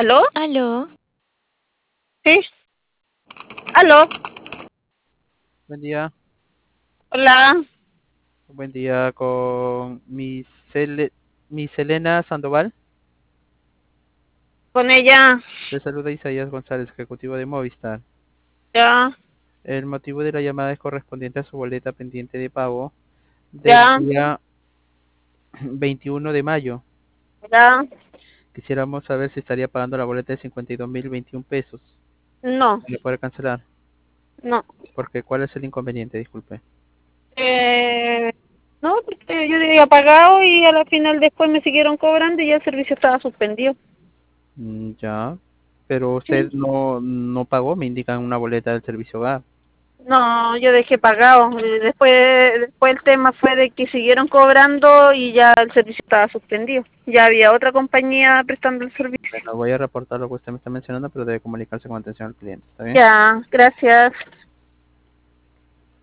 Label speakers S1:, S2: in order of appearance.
S1: ¿Aló?
S2: Aló,
S1: Sí. ¿Aló?
S3: Buen día,
S1: Hola.
S3: buen día con Miss Elena Sandoval.
S1: Con ella.
S3: Le saluda Isaías González, ejecutivo de Movistar.
S1: Ya,
S3: El motivo de la llamada es correspondiente a su boleta pendiente de pago del
S1: ya,
S3: día 21 de mayo.
S1: ya.
S3: Quisiéramos saber si estaría pagando la boleta de 52.021 pesos.
S1: No,
S3: ¿Le puede cancelar?
S1: no.
S3: Porque ¿cuál es el inconveniente? Disculpe.
S1: Eh, no, porque yo había pagado y a la final después me siguieron cobrando y ya el servicio estaba suspendido.
S3: Ya, pero
S1: Sí.
S3: usted no pagó, me indican una boleta del servicio hogar.
S1: No, yo dejé pagado. Después el tema fue de que siguieron cobrando y ya el servicio estaba suspendido. Ya había otra compañía prestando el servicio.
S3: Bueno, voy a reportar lo que usted me está mencionando, pero debe comunicarse con atención al cliente, ¿está bien?
S1: Ya, gracias.